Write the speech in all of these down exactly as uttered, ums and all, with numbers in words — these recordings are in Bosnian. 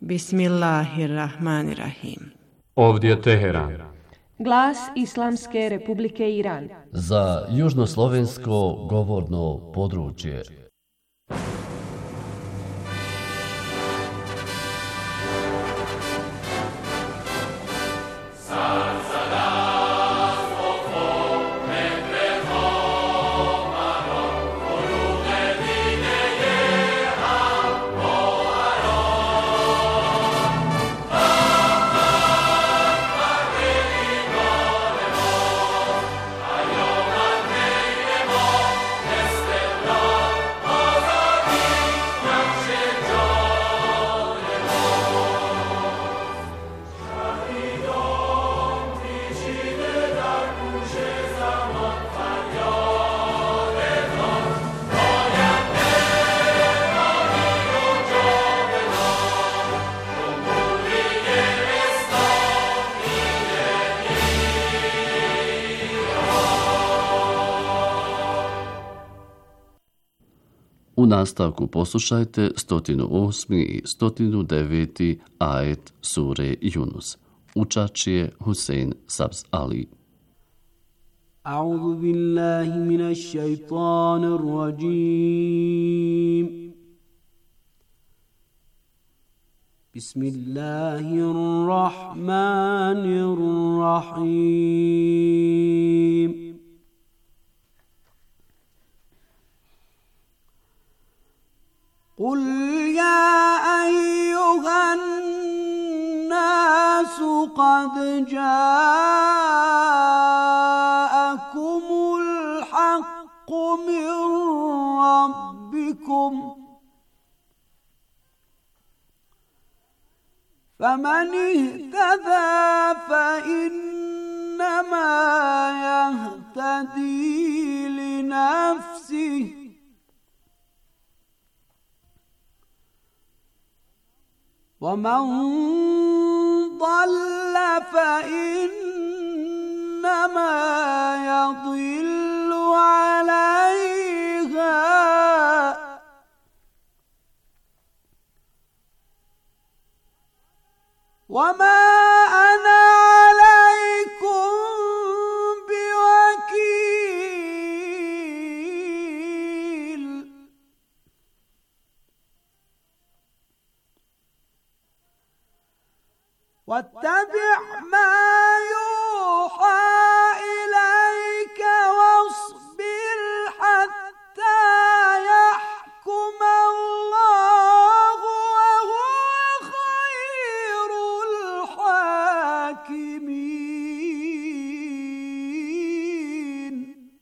Bismillahirrahmanirrahim. Ovdje je Teheran. Glas Islamske Republike Iran. Za južnoslovensko govorno područje. U nastavku poslušajte sto osmi i sto deveti ajet sure Yunus. Učač je Husein Sabz Ali. A'udhu billahi minash shaitanir rajim. Bismillahirrahmanirrahim. قل يا أيها الناس قد جاءكم الحق من ربكم فمن اهتدى فإنما يهتدي لنفسه ومن ضل فإنما يضل عليها وما أنا عليكم بوكيل واتبع ما يوحى إليك واصبر حتى يحكم الله وهو خير الحاكمين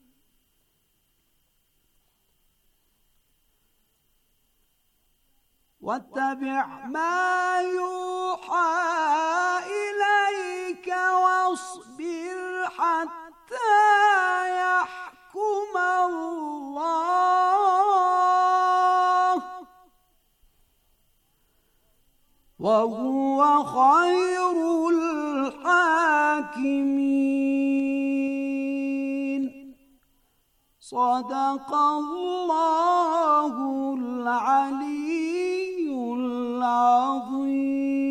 واتبع ما يوحى إليك واصبر حتى يحكم الله وهو خير الحاكمين صدق الله العلي العظيم.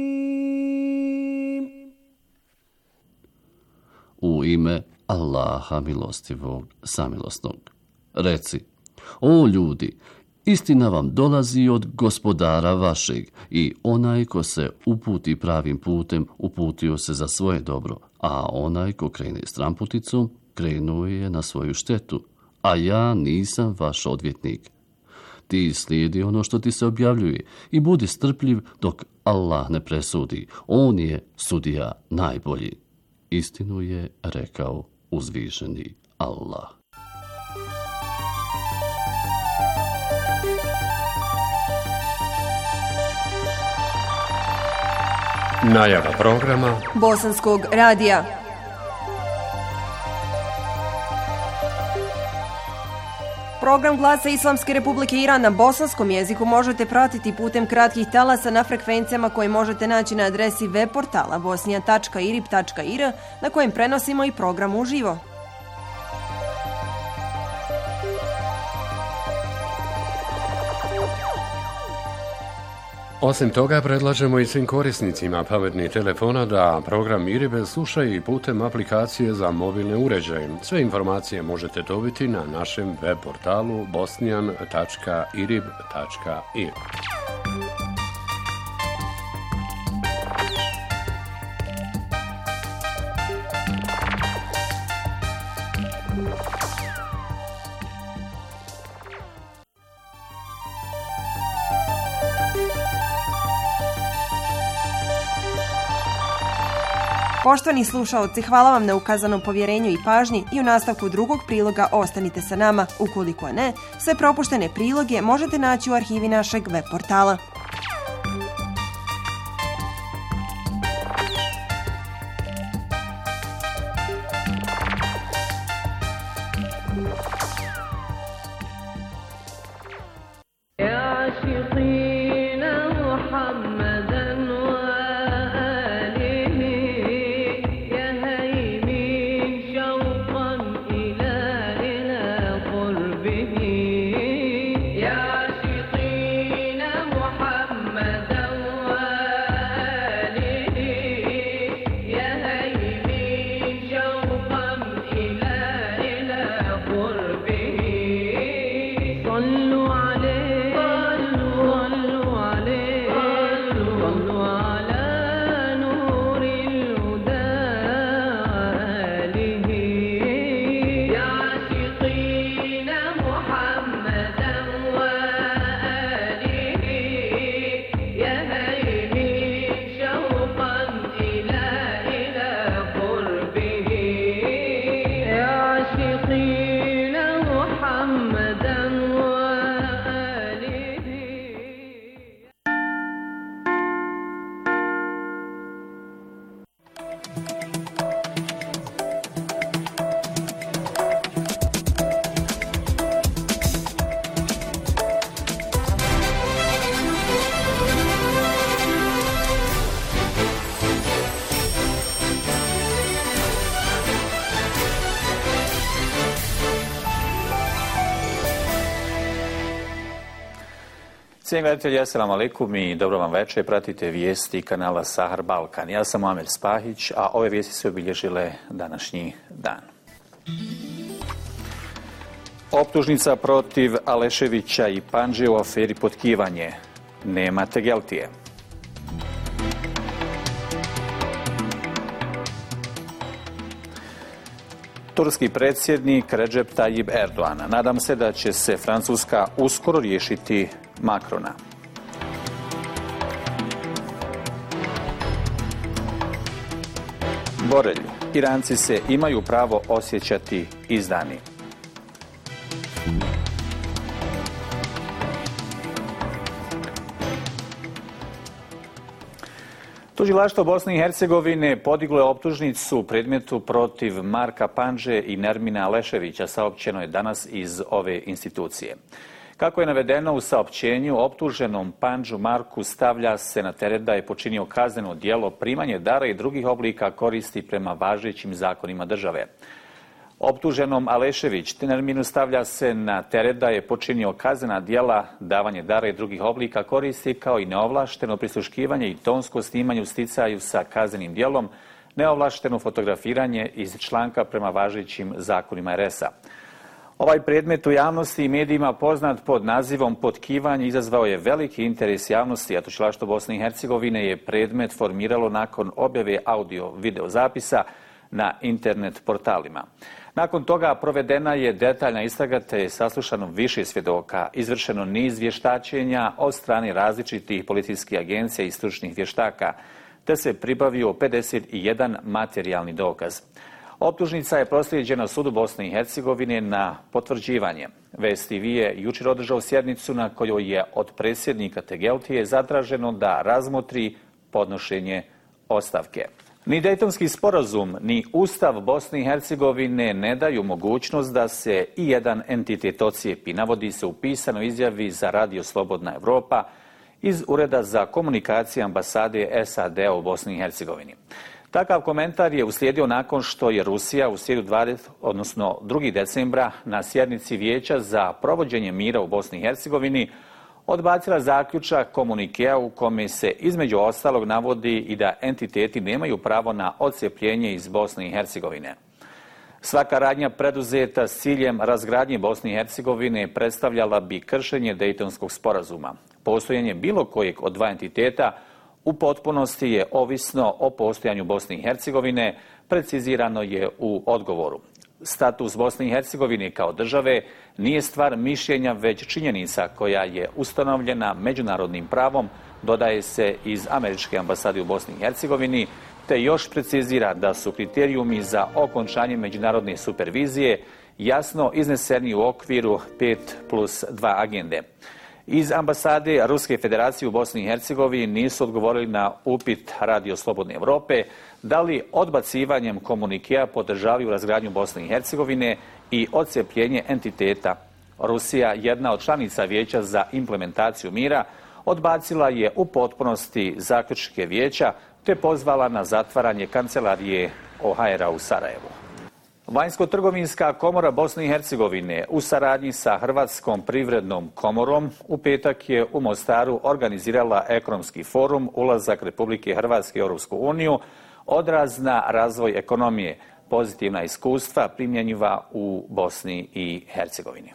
U ime Allaha milostivog, samilosnog. Reci, o ljudi, istina vam dolazi od gospodara vašeg i onaj ko se uputi pravim putem, uputio se za svoje dobro, a onaj ko krene stramputicom, krenuo je na svoju štetu, a ja nisam vaš odvjetnik. Ti slijedi ono što ti se objavljuje i budi strpljiv dok Allah ne presudi. On je sudija najbolji. Istinu je rekao uzvišeni Allah. Najava programa Bosanskog radija. Program Glasa Islamske Republike Iran na bosanskom jeziku možete pratiti putem kratkih talasa na frekvencijama koje možete naći na adresi web portala bosnija tačka irib tačka ir na kojem prenosimo i program uživo. Osim toga, predlažemo i svim korisnicima pametnih telefona da program Iribe slušaju i putem aplikacije za mobilne uređaje. Sve informacije možete dobiti na našem web portalu bosnijan tačka irib tačka ir. Poštovani slušaoci, hvala vam na ukazanom povjerenju i pažnji i u nastavku drugog priloga ostanite sa nama. Ukoliko ne, sve propuštene priloge možete naći u arhivi našeg web portala. Cijenjeni gledatelji, assalamu alaikum i dobro vam večer. Pratite vijesti kanala Sahar Balkan. Ja sam Muamer Spahić, a ove vijesti su obilježile današnji dan. Optužnica protiv Aleševića i Pandže u aferi potkivanje. Nema tegeltije. Turski predsjednik Recep Tayyip Erdogan. Nadam se da će se Francuska uskoro riješiti Makrona. Borelj. Iranci se imaju pravo osjećati izdani. Tužilaštvo Bosne i Hercegovine podiglo je optužnicu u predmetu protiv Marka Pandže i Nermina Aleševića, saopćeno je danas iz ove institucije. Kako je navedeno u saopćenju, optuženom Pandžu Marku stavlja se na teret da je počinio kazneno djelo primanje dara i drugih oblika koristi prema važećim zakonima države. Optuženom Alešević Nerminu stavlja se na teret da je počinio kaznena djela davanje dara i drugih oblika koristi, kao i neovlašteno prisluškivanje i tonsko snimanje u sticaju sa kaznenim djelom, neovlašteno fotografiranje iz članka prema važećim zakonima er es a. Ovaj predmet u javnosti i medijima poznat pod nazivom potkivanje izazvao je veliki interes javnosti, a Tužilaštvo Bosne i Hercegovine je predmet formiralo nakon objave audio-video zapisa na internet portalima. Nakon toga provedena je detaljna istraga te je saslušano više svjedoka, izvršeno niz vještačenja od strane različitih policijskih agencija i stručnih vještaka, te se pribavio pedeset jedan materijalni dokaz. Optužnica je proslijeđena sudu Bosne i Hercegovine na potvrđivanje. V S T V je jučer održao sjednicu na kojoj je od predsjednika Tegeltije zatraženo da razmotri podnošenje ostavke. Ni Dejtonski sporazum, ni Ustav Bosne i Hercegovine ne daju mogućnost da se i jedan entitet ocijepi, navodi se u pisanoj izjavi za Radio Slobodna Evropa iz Ureda za komunikacije ambasade S A D-a u Bosni i Hercegovini. Takav komentar je uslijedio nakon što je Rusija u srijedu dvadesetog odnosno drugog decembra na sjednici Vijeća za provođenje mira u Bosni i Hercegovini odbacila zaključak komunikea u kome se između ostalog navodi i da entiteti nemaju pravo na odcepljenje iz Bosne i Hercegovine. Svaka radnja preduzeta s ciljem razgradnje Bosne i Hercegovine predstavljala bi kršenje Dejtonskog sporazuma. Postojanje bilo kojeg od dva entiteta u potpunosti je ovisno o postojanju Bosne i Hercegovine, precizirano je u odgovoru. Status Bosne i Hercegovine kao države nije stvar mišljenja, već činjenica koja je ustanovljena međunarodnim pravom, dodaje se iz Američke ambasade u Bosni i Hercegovini, te još precizira da su kriterijumi za okončanje međunarodne supervizije jasno izneseni u okviru pet plus dva agende. Iz ambasade Ruske federacije u Bosni i Hercegovini nisu odgovorili na upit Radio Slobodne Evrope da li odbacivanjem komunikea podržavaju razgradnju Bosne i Hercegovine i odcepljenje entiteta. Rusija, jedna od članica Vijeća za implementaciju mira, odbacila je u potpunosti zaključke vijeća te pozvala na zatvaranje kancelarije O H R-a u Sarajevu. Vanjsko-trgovinska komora Bosne i Hercegovine u saradnji sa Hrvatskom privrednom komorom u petak je u Mostaru organizirala ekonomski forum Ulazak Republike Hrvatske u Europsku uniju, odraz na razvoj ekonomije, pozitivna iskustva primjenjiva u Bosni i Hercegovini.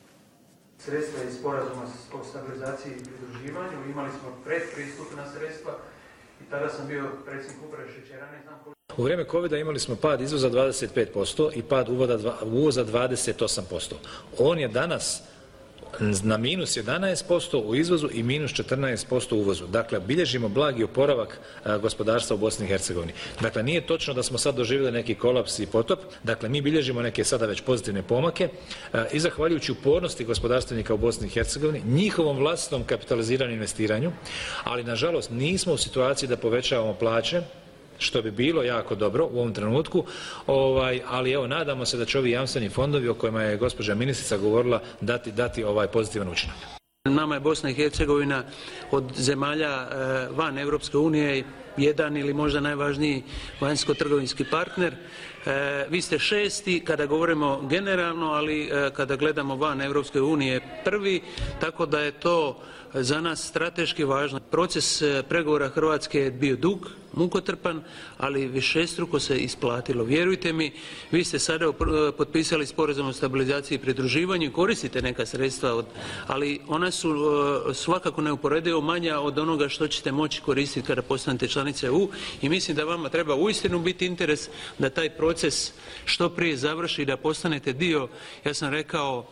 Sredstva iz sporazuma o stabilizaciji i pridruživanju, imali smo predpristupna sredstva i tada sam bio predsjednik uprave šećera, ne znam koliko... U vrijeme covida imali smo pad izvoza dvadeset pet posto i pad uvoza dvadeset osam posto. On je danas na minus jedanaest posto u izvozu i minus četrnaest posto u uvozu. Dakle, bilježimo blagi oporavak gospodarstva u Bosni i Hercegovini. Dakle, nije točno da smo sad doživjeli neki kolaps i potop. Dakle, mi bilježimo neke sada već pozitivne pomake i zahvaljujući upornosti gospodarstvenika u Bosni i Hercegovini, njihovom vlastitom kapitaliziranju i investiranju, ali nažalost nismo u situaciji da povećavamo plaće, što bi bilo jako dobro u ovom trenutku, ovaj, ali evo, nadamo se da će ovi jamstveni fondovi o kojima je gospođa ministrica govorila dati, dati ovaj pozitivan učinak. Nama je Bosna i Hercegovina od zemalja e, van Europske unije jedan ili možda najvažniji vanjsko-trgovinski partner. E, vi ste šesti kada govorimo generalno, ali e, kada gledamo van Europske unije prvi, tako da je to za nas strateški važno. Proces pregovora Hrvatske je bio dug, mukotrpan, ali višestruko se isplatilo. Vjerujte mi, vi ste sada potpisali sporazum o stabilizaciji i pridruživanju i koristite neka sredstva, od, ali ona su svakako neuporedivo manja od onoga što ćete moći koristiti kada postanete članice E U i mislim da vama treba uistinu biti interes da taj proces što prije završi i da postanete dio, ja sam rekao,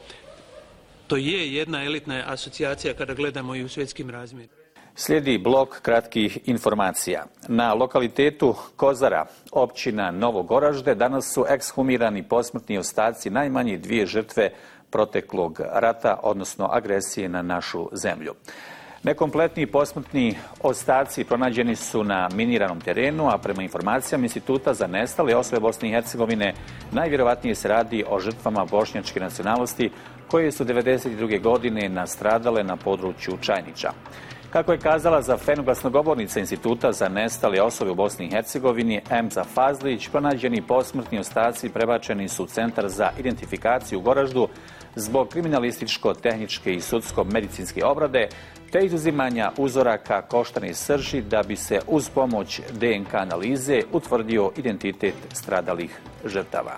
to je jedna elitna asocijacija kada gledamo i u svjetskim razmjerima. Slijedi blok kratkih informacija. Na lokalitetu Kozara, općina Novo Goražde, danas su ekshumirani posmrtni ostaci najmanje dvije žrtve proteklog rata, odnosno agresije na našu zemlju. Nekompletni posmrtni ostaci pronađeni su na miniranom terenu, a prema informacijama Instituta za nestale osobe Bosne i Hercegovine najvjerovatnije se radi o žrtvama bošnjačke nacionalnosti koje su devedeset druge godine nastradale na području Čajnića. Kako je kazala za F E N glasnogovornica Instituta za nestale osobe u Bosni i Hercegovini Emza Fazlić, pronađeni posmrtni ostaci prebačeni su u Centar za identifikaciju u Goraždu zbog kriminalističko-tehničke i sudsko-medicinske obrade te izuzimanja uzoraka koštane srži da bi se uz pomoć D N K analize utvrdio identitet stradalih žrtava.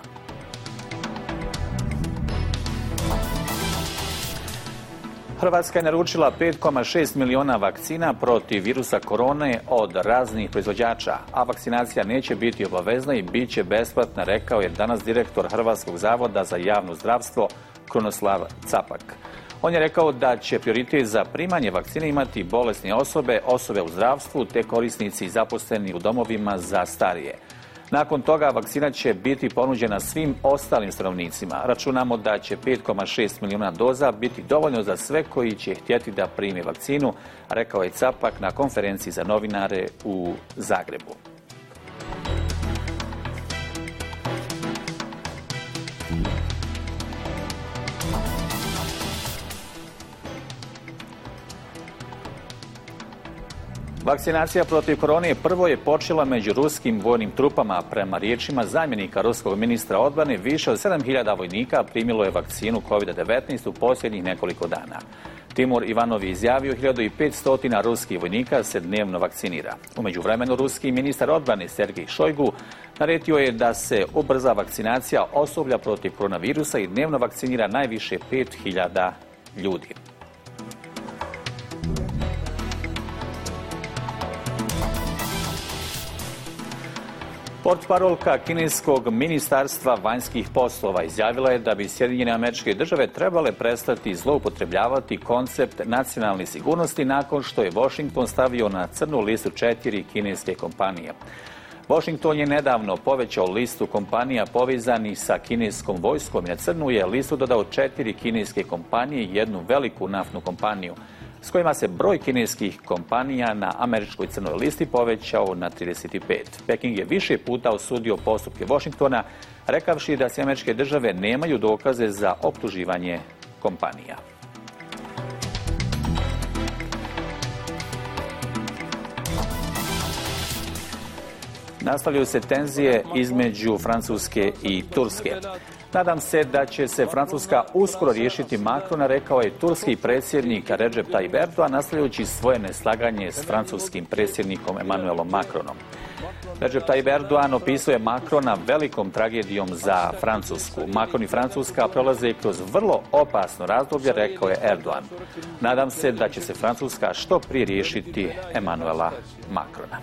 Hrvatska je naručila pet zarez šest miliona vakcina protiv virusa korone od raznih proizvođača, a vakcinacija neće biti obavezna i bit će besplatna, rekao je danas direktor Hrvatskog zavoda za javno zdravstvo Krunoslav Capak. On je rekao da će prioritet za primanje vakcine imati bolesne osobe, osobe u zdravstvu te korisnici zaposleni u domovima za starije. Nakon toga vakcina će biti ponuđena svim ostalim stanovnicima. Računamo da će pet zarez šest miliona doza biti dovoljno za sve koji će htjeti da prime vakcinu, rekao je Capak na konferenciji za novinare u Zagrebu. Vakcinacija protiv korone prvo je počela među ruskim vojnim trupama. Prema riječima zamjenika ruskog ministra odbrane, više od sedam hiljada vojnika primilo je vakcinu kovid devetnaest u posljednjih nekoliko dana. Timur Ivanov je izjavio hiljadu petsto ruskih vojnika se dnevno vakcinira. U međuvremenu ruski ministar odbrane Sergej Šojgu naredio je da se ubrza vakcinacija osoblja protiv koronavirusa i dnevno vakcinira najviše pet hiljada ljudi. Portparolka kineskog ministarstva vanjskih poslova izjavila je da bi Sjedinjene Američke Države trebale prestati zloupotrebljavati koncept nacionalne sigurnosti nakon što je Washington stavio na crnu listu četiri kineske kompanije. Washington je nedavno povećao listu kompanija povezanih sa kineskom vojskom i na crnu je listu dodao četiri kineske kompanije i jednu veliku naftnu kompaniju, s kojima se broj kineskih kompanija na američkoj crnoj listi povećao na trideset pet. Peking je više puta osudio postupke Washingtona, rekavši da se Američke Države nemaju dokaze za optuživanje kompanija. Nastavljaju se tenzije između Francuske i Turske. Nadam se da će se Francuska uskoro riješiti Macrona, rekao je turski predsjednik Recep Tayyip Erdogan, nastavljajući svoje neslaganje s francuskim predsjednikom Emmanuelom Macronom. Recep Tayyip Erdogan opisuje Macrona velikom tragedijom za Francusku. Macron i Francuska prolaze kroz vrlo opasno razdoblje, rekao je Erdogan. Nadam se da će se Francuska što prije riješiti Emmanuela Macrona.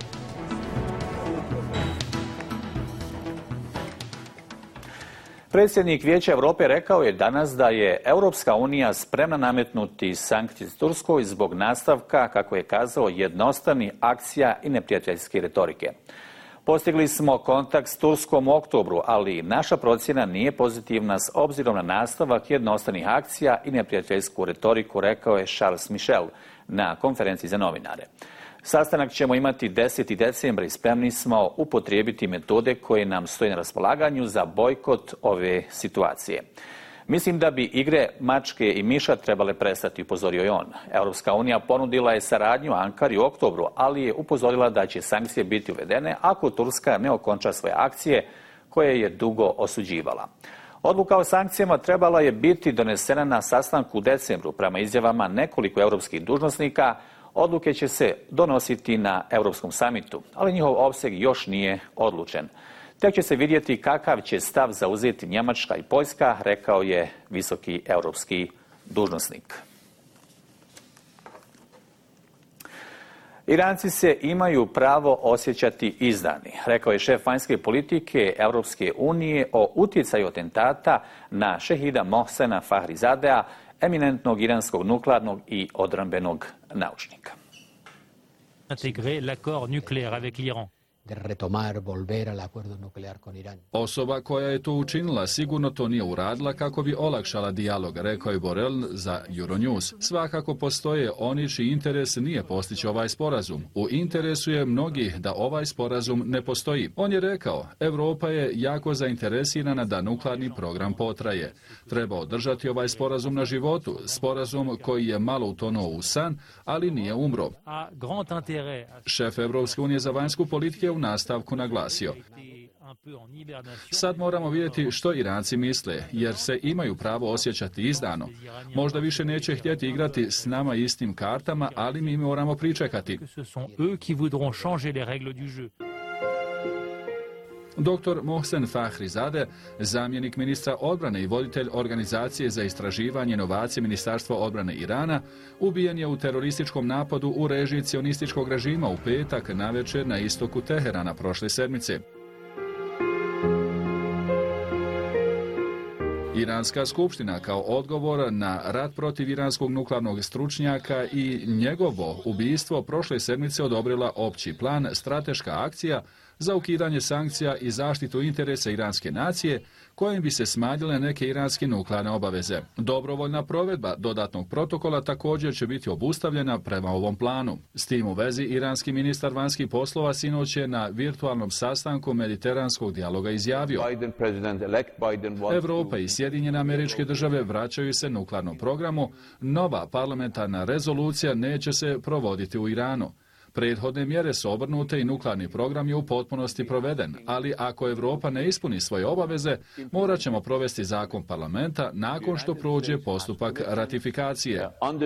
Predsjednik Vijeća Europe rekao je danas da je Europska unija spremna nametnuti sankcije Turskoj zbog nastavka, kako je kazao, jednostranih akcija i neprijateljske retorike. Postigli smo kontakt s Turskom u oktobru, ali naša procjena nije pozitivna s obzirom na nastavak jednostranih akcija i neprijateljsku retoriku, rekao je Charles Michel na konferenciji za novinare. Sastanak ćemo imati deseti decembra i spremni smo upotrijebiti metode koje nam stoje na raspolaganju za bojkot ove situacije. Mislim da bi igre mačke i miša trebale prestati, upozorio je on. Europska unija ponudila je saradnju Ankari u oktobru, ali je upozorila da će sankcije biti uvedene ako Turska ne okonča svoje akcije koje je dugo osuđivala. Odluka o sankcijama trebala je biti donesena na sastanku u decembru. Prema izjavama nekoliko europskih dužnosnika, odluke će se donositi na Europskom samitu, ali njihov opseg još nije odlučen. Tek će se vidjeti kakav će stav zauzeti Njemačka i Poljska, rekao je visoki europski dužnosnik. Iranci se imaju pravo osjećati izdani, rekao je šef vanjske politike Europske unije o utjecaju atentata na šehida Mohsena Fahrizadea, eminentnog iranskog nuklearnog i odbrambenog naučnika. Osoba koja je to učinila sigurno to nije uradila kako bi olakšala dijalog, rekao je Borrell za Euronews. Svakako postoje oni čiji interes nije postići ovaj sporazum. U interesu je mnogih da ovaj sporazum ne postoji. On je rekao, Europa je jako zainteresirana da nuklearni program potraje. Treba održati ovaj sporazum na životu, sporazum koji je malo utonuo u san, ali nije umro. Šef Europske unije za vanjsku politiku je u nastavku naglasio. Sad moramo vidjeti što Iranci misle, jer se imaju pravo osjećati izdano. Možda više neće htjeti igrati s nama istim kartama, ali mi moramo pričekati. Doktor Mohsen Fahrizadeh, zamjenik ministra odbrane i voditelj Organizacije za istraživanje inovacije Ministarstva odbrane Irana, ubijen je u terorističkom napadu u režiji cionističkog režima u petak navečer na istoku Teherana prošle sedmice. Iranska skupština kao odgovor na rat protiv iranskog nuklearnog stručnjaka i njegovo ubistvo prošle sedmice odobrila opći plan strateška akcija za ukidanje sankcija i zaštitu interesa iranske nacije, kojim bi se smanjile neke iranske nuklearne obaveze. Dobrovoljna provedba dodatnog protokola također će biti obustavljena prema ovom planu. S tim u vezi, iranski ministar vanjskih poslova sinoć je na virtualnom sastanku mediteranskog dijaloga izjavio: Europa i Sjedinjene Američke Države vraćaju se nuklearnom programu, nova parlamentarna rezolucija neće se provoditi u Iranu. Prethodne mjere su obrnute i nuklearni program je u potpunosti proveden, ali ako Europa ne ispuni svoje obaveze, morat ćemo provesti zakon parlamenta nakon što prođe postupak ratifikacije.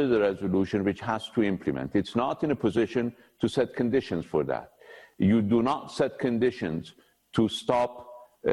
You do not set conditions to stop uh,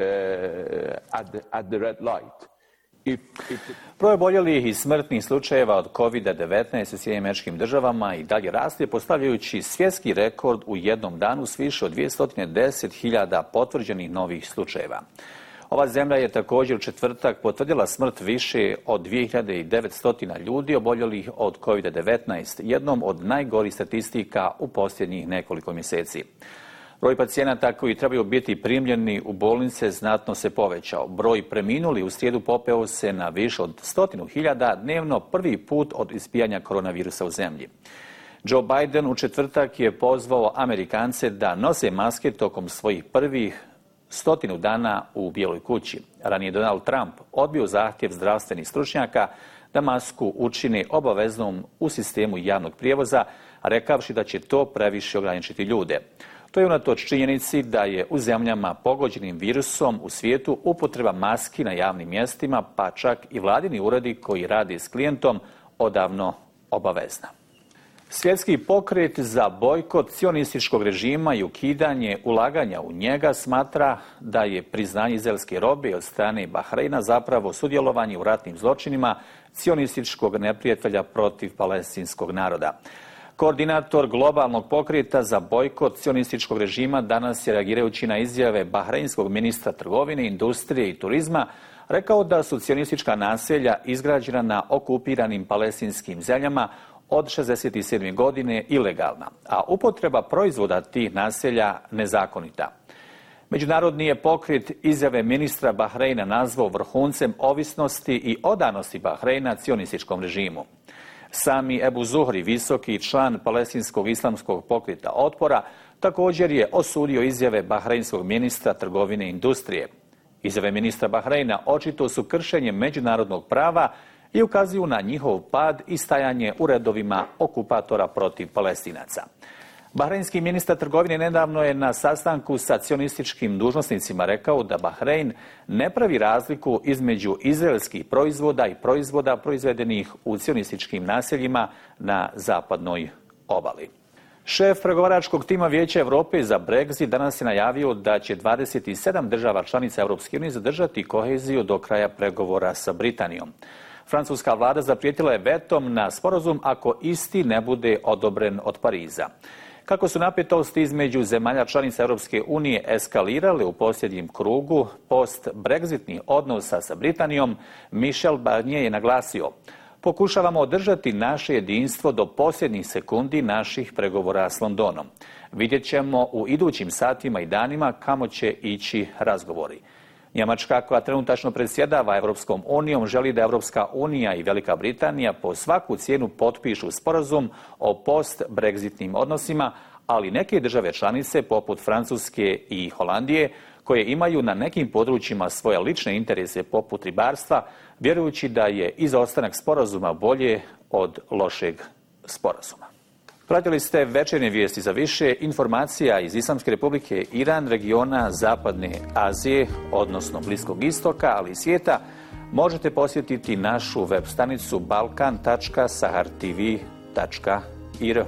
at, the, at the red light. If, if... Broj oboljelih i smrtnih slučajeva od kovid devetnaest u Sjedinjenim Američkim Državama i dalje raste, postavljajući svjetski rekord u jednom danu s više od dvjesto deset hiljada potvrđenih novih slučajeva. Ova zemlja je također u četvrtak potvrdila smrt više od dvije hiljade devetsto ljudi oboljelih od kovid devetnaest, jednom od najgorih statistika u posljednjih nekoliko mjeseci. Broj pacijenata koji trebaju biti primljeni u bolnice znatno se povećao. Broj preminuli u srijedu popeo se na više od stotinu hiljada dnevno, prvi put od izbijanja koronavirusa u zemlji. Joe Biden u četvrtak je pozvao Amerikance da nose maske tokom svojih prvih stotinu dana u Bijeloj kući. Ranije Donald Trump odbio zahtjev zdravstvenih stručnjaka da masku učine obaveznom u sistemu javnog prijevoza, rekavši da će to previše ograničiti ljude. To je unatoč činjenici da je u zemljama pogođenim virusom u svijetu upotreba maski na javnim mjestima, pa čak i vladini uredi koji rade s klijentom, odavno obavezna. Svjetski pokret za bojkot cionističkog režima i ukidanje ulaganja u njega smatra da je priznanje izraelske robe od strane Bahreina zapravo sudjelovanje u ratnim zločinima cionističkog neprijatelja protiv palestinskog naroda. Koordinator globalnog pokreta za bojkot cionističkog režima danas je, reagirajući na izjave bahreinskog ministra trgovine, industrije i turizma, rekao da su cionistička naselja izgrađena na okupiranim palestinskim zemljama od šezdeset sedme godine ilegalna, a upotreba proizvoda tih naselja nezakonita. Međunarodni je pokret izjave ministra Bahreina nazvao vrhuncem ovisnosti i odanosti Bahreina cionističkom režimu. Sami Ebu Zuhri, visoki član palestinskog islamskog pokreta otpora, također je osudio izjave bahreinskog ministra trgovine i industrije. Izjave ministra Bahreina očito su kršenje međunarodnog prava i ukazuju na njihov pad i stajanje u redovima okupatora protiv Palestinaca. Bahreinski ministar trgovine nedavno je na sastanku sa cionističkim dužnosnicima rekao da Bahrein ne pravi razliku između izraelskih proizvoda i proizvoda proizvedenih u cionističkim naseljima na zapadnoj obali. Šef pregovaračkog tima Vijeća Europe za Brexit danas je najavio da će dvadeset sedam država članica Europske unije zadržati koheziju do kraja pregovora sa Britanijom. Francuska vlada zaprijetila je vetom na sporazum ako isti ne bude odobren od Pariza. Kako su napetosti između zemalja članica Europske unije eskalirale u posljednjem krugu post-brexitnih odnosa sa Britanijom, Michel Barnier je naglasio: pokušavamo održati naše jedinstvo do posljednjih sekundi naših pregovora s Londonom. Vidjet ćemo u idućim satima i danima kamo će ići razgovori. Njemačka, koja trenutačno predsjedava Europskom unijom, želi da Europska unija i Velika Britanija po svaku cijenu potpišu sporazum o post-brexitnim odnosima, ali neke države članice, poput Francuske i Holandije, koje imaju na nekim područjima svoje lične interese poput ribarstva, vjerujući da je izostanak sporazuma bolje od lošeg sporazuma. Pratili ste večernje vijesti. Za više informacija iz Islamske Republike Iran, regiona Zapadne Azije, odnosno Bliskog istoka, ali i svijeta, možete posjetiti našu web stranicu balkan tačka sahar t v tačka i r.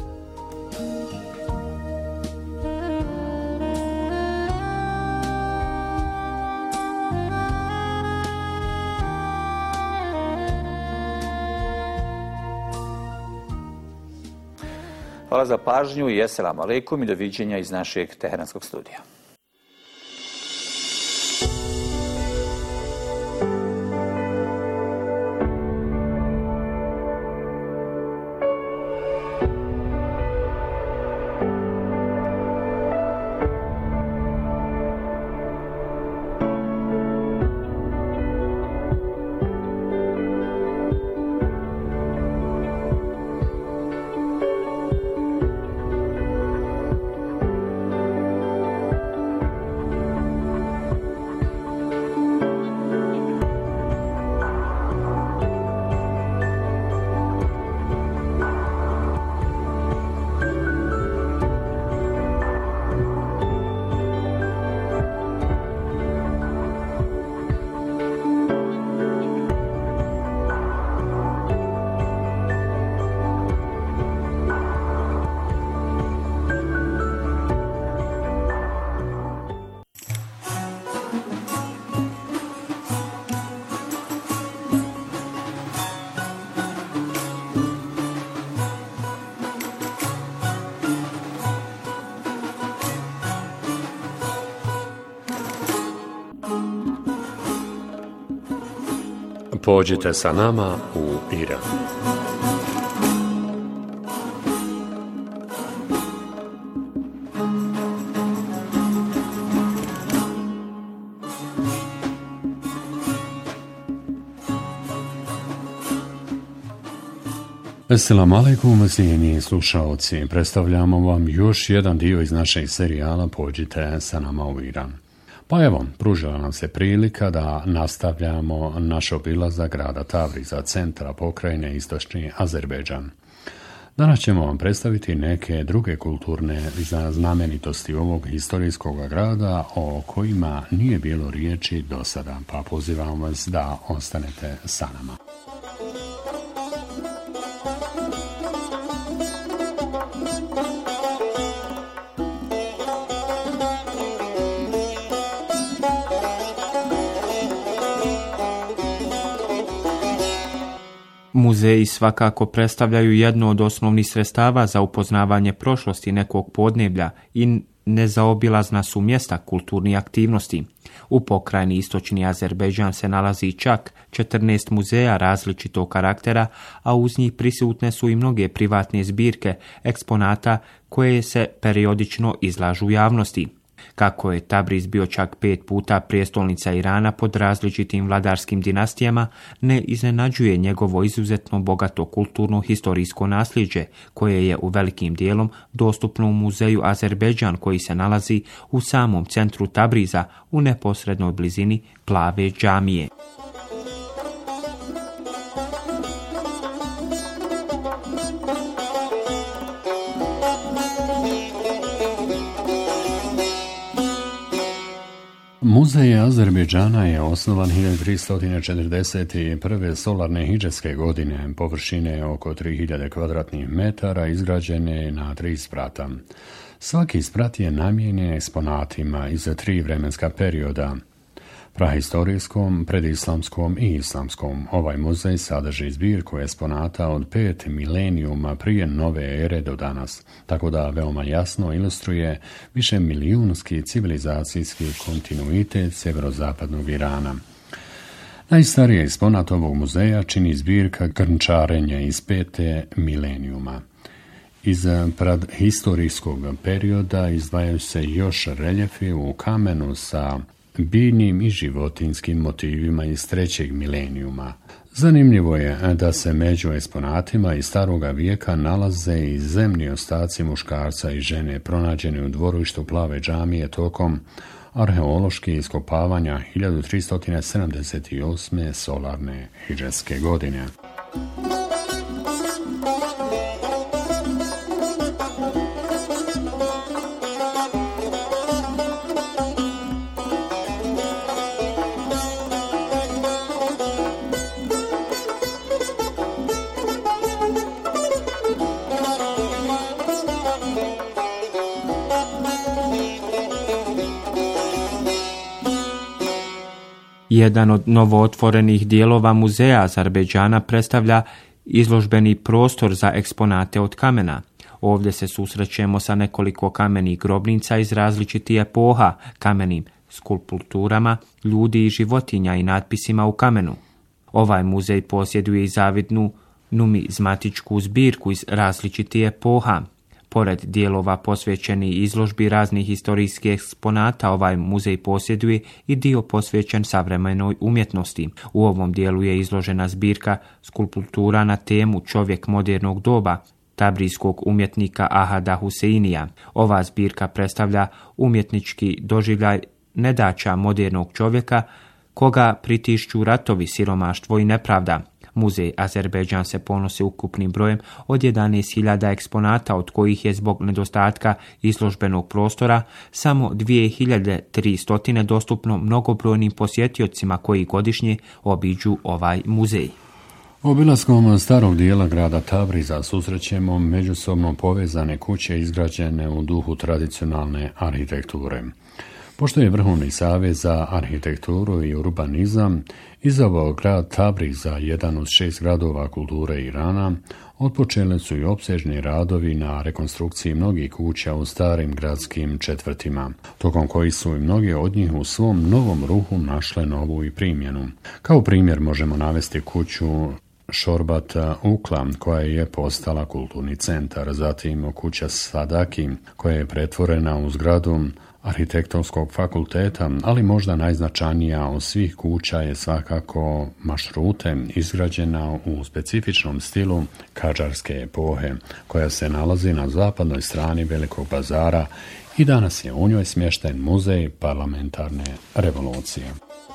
Hvala za pažnju i eselamu alejkum i doviđenja iz našeg teheranskog studija. Pođite sa nama u Iran. Assalamu alaikum, cijenjeni slušaoci. Predstavljamo vam još jedan dio iz našeg serijala Pođite sa nama u Iran. Pa evo, pružila nam se prilika da nastavljamo naš obilazak grada Tabriza, centra pokrajine Istočni Azerbejdžan. Danas ćemo vam predstaviti neke druge kulturne znamenitosti ovog historijskog grada o kojima nije bilo riječi do sada, pa pozivam vas da ostanete sa nama. Muzeji svakako predstavljaju jedno od osnovnih sredstava za upoznavanje prošlosti nekog podneblja i nezaobilazna su mjesta kulturnih aktivnosti. U pokrajini Istočni Azerbejdžan se nalazi čak četrnaest muzeja različitog karaktera, a uz njih prisutne su i mnoge privatne zbirke eksponata koje se periodično izlažu javnosti. Kako je Tabriz bio čak pet puta prijestolnica Irana pod različitim vladarskim dinastijama, ne iznenađuje njegovo izuzetno bogato kulturno historijsko nasljeđe, koje je u velikim dijelom dostupno u muzeju Azerbejdžan koji se nalazi u samom centru Tabriza u neposrednoj blizini Plave džamije. Muzej Azerbejdžana je osnovan hiljadu tristo četrdeset prve solarne hidžetske godine, površine oko tri hiljade kvadratnih metara, izgrađene na tri sprata. Svaki sprat je namijenjen eksponatima iz tri vremenska perioda, prahistorijskom, predislamskom i islamskom. Ovaj muzej sadrži zbirku eksponata od pet milenijuma prije nove ere do danas, tako da veoma jasno ilustruje više milijunski civilizacijski kontinuitet sjeverozapadnog Irana. Najstariji eksponat ovog muzeja čini zbirka grnčarenja iz pete milenijuma. Iz predhistorijskog perioda izdvajaju se još reljefi u kamenu sa biljnim i životinskim motivima iz trećeg milenijuma. Zanimljivo je da se među eksponatima iz staroga vijeka nalaze i zemni ostaci muškarca i žene pronađeni u dvorištu Plave džamije tokom arheoloških iskopavanja hiljadu tristo sedamdeset osme solarne hidžetske godine. Jedan od novootvorenih dijelova muzeja Azerbejdžana predstavlja izložbeni prostor za eksponate od kamena. Ovdje se susrećemo sa nekoliko kamenih grobnica iz različitih epoha, kamenim skulpturama, ljudi i životinja i natpisima u kamenu. Ovaj muzej posjeduje i zavidnu numizmatičku zbirku iz različitih epoha. Pored dijelova posvećeni izložbi raznih historijskih eksponata, ovaj muzej posjeduje i dio posvećen savremenoj umjetnosti. U ovom dijelu je izložena zbirka skulptura na temu Čovjek modernog doba tabrijskog umjetnika Ahada Huseinija. Ova zbirka predstavlja umjetnički doživljaj nedaća modernog čovjeka koga pritišću ratovi, siromaštvo i nepravda. Muzej Azerbejdžan se ponosi ukupnim brojem od jedanaest hiljada eksponata, od kojih je zbog nedostatka izložbenog prostora samo dvije hiljade tristo dostupno mnogobrojnim posjetiocima koji godišnje obiđu ovaj muzej. Obilaskom starog dijela grada Tabriza susrećemo međusobno povezane kuće izgrađene u duhu tradicionalne arhitekture. Pošto je Vrhovni savjet za arhitekturu i urbanizam izabrao grad Tabriz za jedan od šest gradova kulture Irana, Otpočeli su i opsežni radovi na rekonstrukciji mnogih kuća u starim gradskim četvrtima, tokom koji su i mnogi od njih u svom novom ruhu našle novu i primjenu. Kao primjer možemo navesti kuću Šorbata Ukla, koja je postala kulturni centar, zatim kuća Sadaki, koja je pretvorena u zgradu arhitektonskog fakulteta, ali možda najznačajnija od svih kuća je svakako Mašrute, izgrađena u specifičnom stilu kadžarske epohe, koja se nalazi na zapadnoj strani Velikog bazara i danas je u njoj smješten muzej parlamentarne revolucije.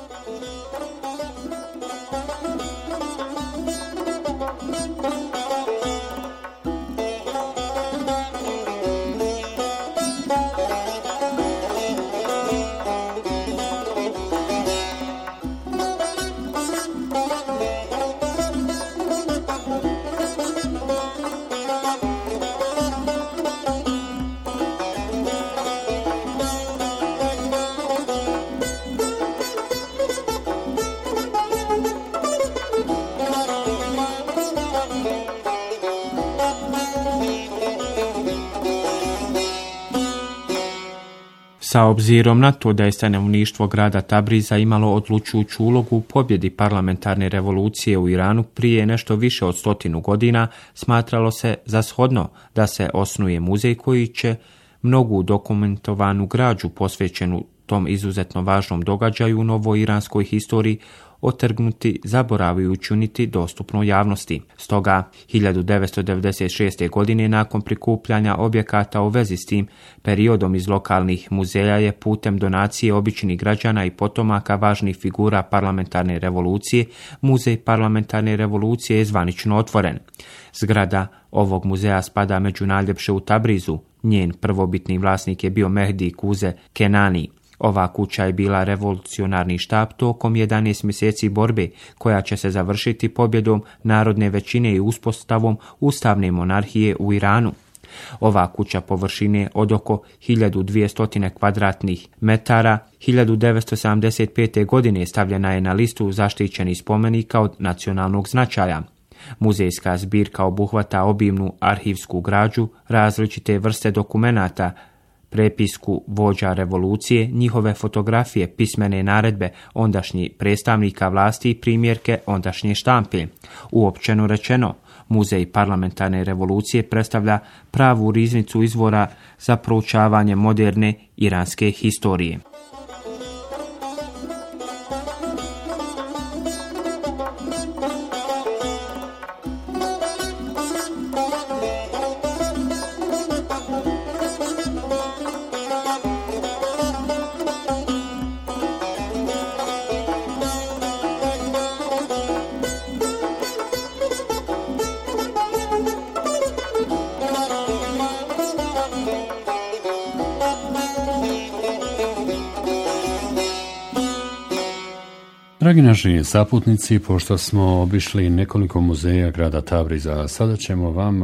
Sa obzirom na to da je stanovništvo grada Tabriza imalo odlučujuću ulogu u pobjedi parlamentarne revolucije u Iranu prije nešto više od stotinu godina, smatralo se za shodno da se osnuje muzej koji će mnogu dokumentovanu građu posvećenu tom izuzetno važnom događaju u novoj iranskoj historiji otrgnuti, zaboravljajući uniti dostupno javnosti. Stoga, hiljadu devetsto devedeset šeste. godine, nakon prikupljanja objekata u vezi s tim periodom iz lokalnih muzeja, je putem donacije običnih građana i potomaka važnih figura parlamentarne revolucije, muzej parlamentarne revolucije je zvanično otvoren. Zgrada ovog muzeja spada među najljepše u Tabrizu. Njen prvobitni vlasnik je bio Mehdi Kuze Kenani. Ova kuća je bila revolucionarni štab tokom jedanaest mjeseci borbe, koja će se završiti pobjedom narodne većine i uspostavom ustavne monarhije u Iranu. Ova kuća površine od oko hiljadu dvjesto kvadratnih metara hiljadu devetsto sedamdeset pete. godine stavljena je na listu zaštićenih spomenika od nacionalnog značaja. Muzejska zbirka obuhvata obimnu arhivsku građu, različite vrste dokumenata, prepisku vođa revolucije, njihove fotografije, pismene naredbe ondašnjih predstavnika vlasti i primjerke ondašnje štampe. Uopćeno rečeno, muzej parlamentarne revolucije predstavlja pravu riznicu izvora za proučavanje moderne iranske historije. Dragi naši saputnici, pošto smo obišli nekoliko muzeja grada Tabriza, sada ćemo vam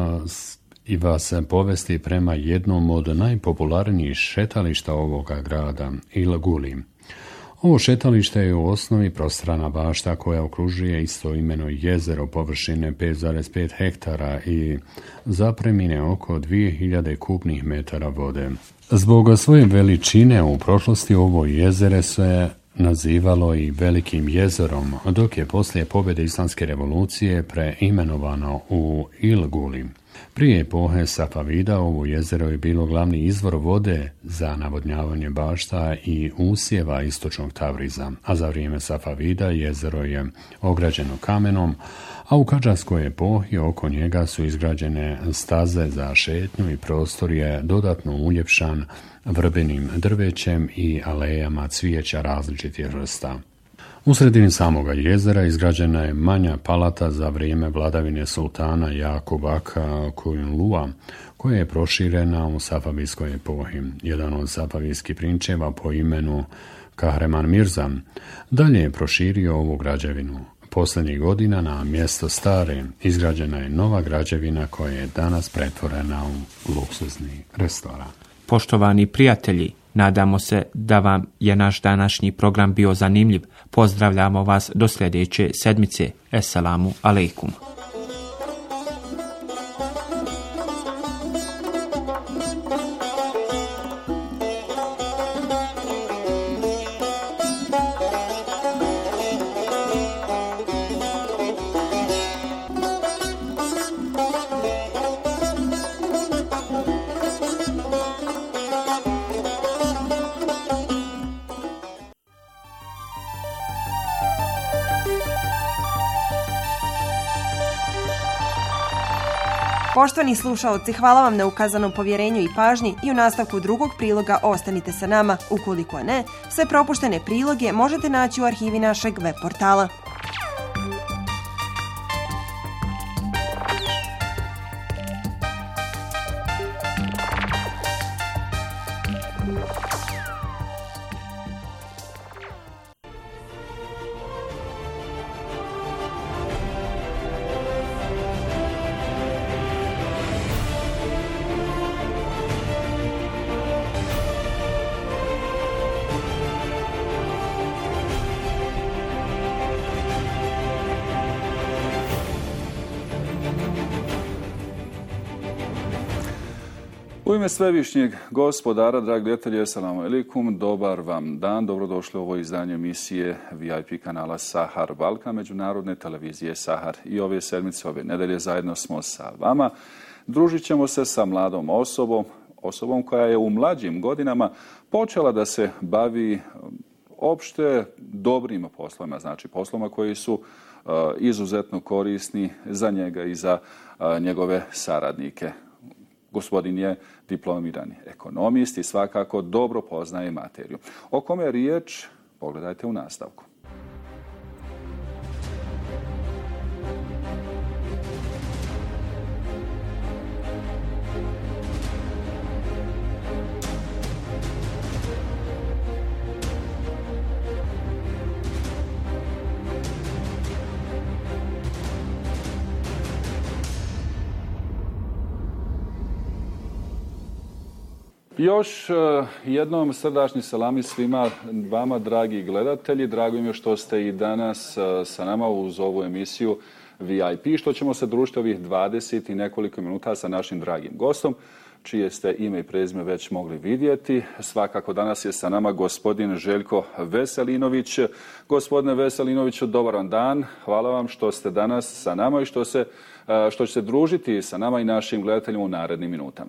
i vas povesti prema jednom od najpopularnijih šetališta ovoga grada, Il Guli. Ovo šetalište je u osnovi prostrana bašta koja okružuje istoimeno jezero površine pet zarez pet hektara i zapremine oko dvije hiljade kubnih metara vode. Zbog svoje veličine u prošlosti ovo jezere se nazivalo i Velikim jezerom, dok je poslije pobjede Islamske revolucije preimenovano u Il Guli. Prije epohe Safavida ovo jezero je bilo glavni izvor vode za navodnjavanje bašta i usjeva istočnog Tabriza, a za vrijeme Safavida jezero je ograđeno kamenom, a u kadžarskoj epohi oko njega su izgrađene staze za šetnju i prostor je dodatno uljepšan vrbenim drvećem i alejama cvijeća različitih vrsta. U sredini samoga jezera izgrađena je manja palata za vrijeme vladavine sultana Jakubaka Kujunlua, koja je proširena u safavijskoj epohi. Jedan od safavijskih prinčeva po imenu Kahreman Mirza dalje je proširio ovu građevinu. Posljednjih godina na mjesto stare izgrađena je nova građevina koja je danas pretvorena u luksuzni restoran. Poštovani prijatelji, nadamo se da vam je naš današnji program bio zanimljiv. Pozdravljamo vas do sljedeće sedmice. Esselamu alejkum. Poštovani slušaoci, hvala vam na ukazanom povjerenju i pažnji i u nastavku drugog priloga ostanite sa nama. Ukoliko ne, sve propuštene priloge možete naći u arhivi našeg web portala. U ime Svevišnjeg gospodara, dragi gledatelji, assalamu alaikum, dobar vam dan, dobrodošli u ovo izdanje emisije V I P kanala Sahar Balkan, međunarodne televizije Sahar. I ove sedmice, ove nedelje zajedno smo sa vama. Družit ćemo se sa mladom osobom, osobom koja je u mlađim godinama počela da se bavi opšte dobrim poslovima, znači poslovima koji su uh, izuzetno korisni za njega i za uh, njegove saradnike. Gospodin je diplomirani ekonomist i svakako dobro poznaje materiju. O kome je riječ, pogledajte u nastavku. Još jednom srdačni salami svima vama, dragi gledatelji. Drago mi je što ste i danas sa nama uz ovu emisiju V I P, što ćemo se družiti ovih dvadeset i nekoliko minuta sa našim dragim gostom, čije ste ime i prezime već mogli vidjeti. Svakako danas je sa nama gospodin Željko Veselinović. Gospodine Veselinoviću, dobar vam dan. Hvala vam što ste danas sa nama i što, se, što ćete družiti sa nama i našim gledateljima u narednim minutama.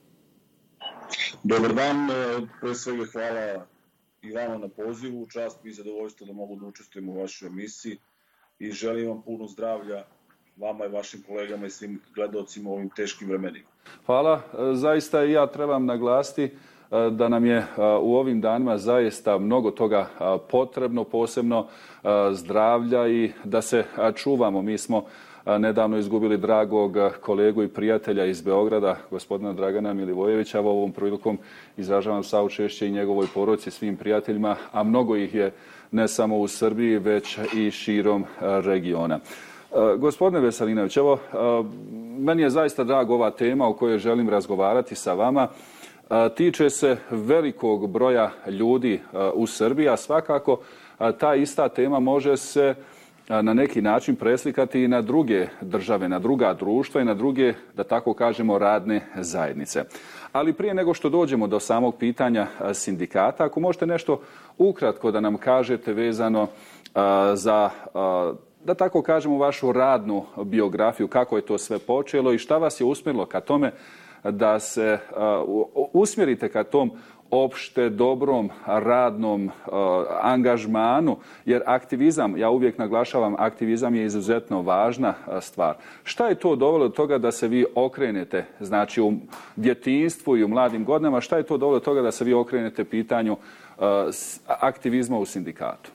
Dobar dan, pre svega hvala i vama na pozivu, čast mi i zadovoljstvo da mogu da učestvujem u vašoj emisiji i želim vam puno zdravlja vama i vašim kolegama i svim gledalcima u ovim teškim vremenima. Hvala, zaista i ja trebam naglasiti da nam je u ovim danima zaista mnogo toga potrebno, posebno zdravlja i da se čuvamo. Mi smo nedavno izgubili dragog kolegu i prijatelja iz Beograda, gospodina Dragana Milivojevića. Ovom prilikom izražavam saučešće i njegovoj porodici, svim prijateljima, a mnogo ih je ne samo u Srbiji, već i širom regiona. Gospodine Veselinović, evo, meni je zaista drago ova tema o kojoj želim razgovarati sa vama. Tiče se velikog broja ljudi u Srbiji, a svakako ta ista tema može se na neki način preslikati i na druge države, na druga društva i na druge, da tako kažemo, radne zajednice. Ali prije nego što dođemo do samog pitanja sindikata, ako možete nešto ukratko da nam kažete vezano za, da tako kažemo, vašu radnu biografiju, kako je to sve počelo i šta vas je usmjerilo ka tome da se usmjerite ka tom opšte dobrom radnom uh, angažmanu, jer aktivizam, ja uvijek naglašavam, aktivizam je izuzetno važna uh, stvar. Šta je to dovelo do toga da se vi okrenete, znači u djetinjstvu i u mladim godinama, šta je to dovelo do toga da se vi okrenete pitanju uh, aktivizma u sindikatu?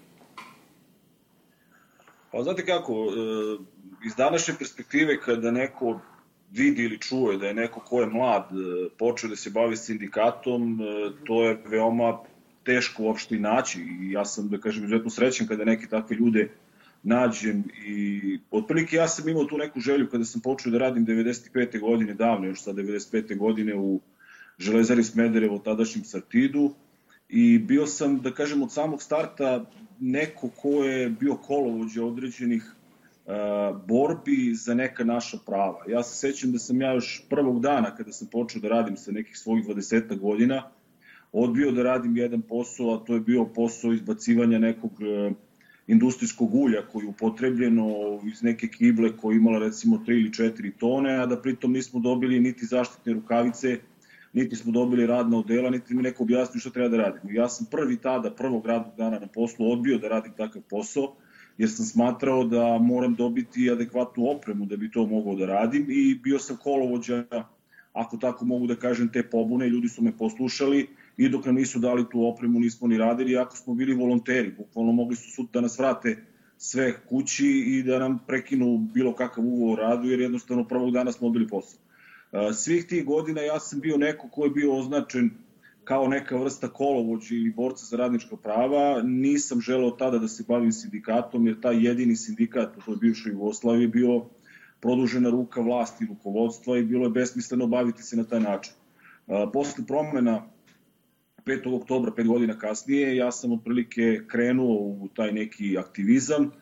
Pa znate kako, iz današnje perspektive kada neko vidi ili čuje da je neko ko je mlad počeo da se bavi sindikatom, to je veoma teško uopšte i naći. I ja sam, da kažem, izuzetno srećan kada neke takve ljude nađem. I otprilike ja sam imao tu neku želju kada sam počeo da radim devedeset pete godine, davno još sa devedeset pete godine u Železari Smederevo, tadašnjem Sartidu. I bio sam, da kažem, od samog starta neko ko je bio kolovođa određenih borbi za neka naša prava. Ja se sećam da sam ja još prvog dana kada sam počeo da radim sa nekih svojih dvadeset godina, odbio da radim jedan posao, a to je bio posao izbacivanja nekog industrijskog ulja koji je upotrebljeno iz neke kible koja je imala recimo tri ili četiri tone, a da pritom nismo dobili niti zaštitne rukavice, niti smo dobili radna odela, niti mi neko objasnio što treba da radimo. Ja sam prvi tada, prvog radnog dana na poslu odbio da radim takav posao, jer sam smatrao da moram dobiti adekvatnu opremu da bi to mogao da radim i bio sam kolovođa, ako tako mogu da kažem, te pobune, ljudi su me poslušali i dok nam nisu dali tu opremu nismo ni radili, ako smo bili volonteri, bukvalno mogli su sud da nas vrate sve kući i da nam prekinu bilo kakav ugovor o radu, jer jednostavno prvog dana smo odbili posao. Svih tih godina ja sam bio neko ko je bio označen kao neka vrsta kolovođa ili borca za radnička prava. Nisam želeo tada da se bavim sindikatom, jer taj jedini sindikat u toj bivšoj Jugoslaviji je bio produžena ruka vlasti i rukovodstva i bilo je besmisleno baviti se na taj način. Posle promena petog oktobra, pet godina kasnije, ja sam otprilike krenuo u taj neki aktivizam,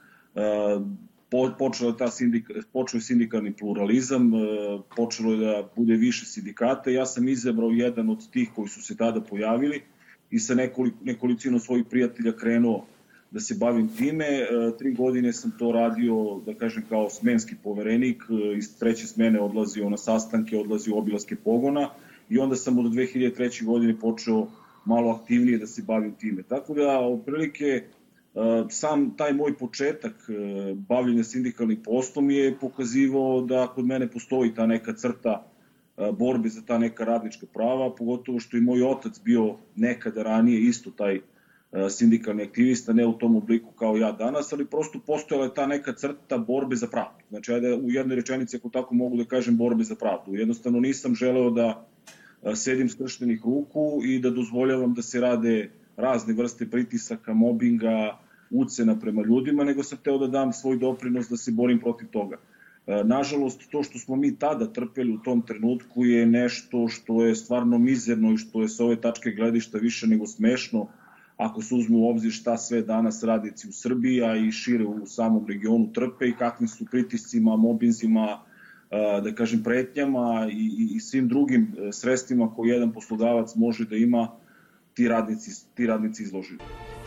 počeo, ta sindika, počeo je sindikalni pluralizam, počelo je da bude više sindikata. Ja sam izabrao jedan od tih koji su se tada pojavili i sa nekolicino svojih prijatelja krenuo da se bavim time. Tri godine sam to radio, da kažem, kao smenski poverenik. Iz treće smene odlazio na sastanke, odlazio u obilaske pogona i onda sam od dve hiljade treće. godine počeo malo aktivnije da se bavim time. Tako da, otprilike, sam taj moj početak bavljenja sindikalnim poslom je pokazivao da kod mene postoji ta neka crta borbe za ta neka radnička prava, pogotovo što i moj otac bio nekada ranije isto taj sindikalni aktivista, ne u tom obliku kao ja danas, ali prosto postojala je ta neka crta borbe za pravdu. Znači, ajde u jednoj rečenici, ako tako mogu da kažem, borbe za pravdu. Jednostavno nisam želeo da sedim skrštenih ruku i da dozvoljavam da se rade razne vrste pritisaka, mobinga, ucena prema ljudima, nego sam hteo da dam svoj doprinos da se borim protiv toga. Nažalost, to što smo mi tada trpeli u tom trenutku je nešto što je stvarno mizerno i što je sa ove tačke gledišta više nego smešno, ako se uzme u obzir šta sve danas radnici u Srbiji, a i šire u samom regionu trpe i kakvim su pritiscima, mobinzima, da kažem pretnjama i, i svim drugim sredstvima koje jedan poslodavac može da ima ti radnici, ti radnici izloženi.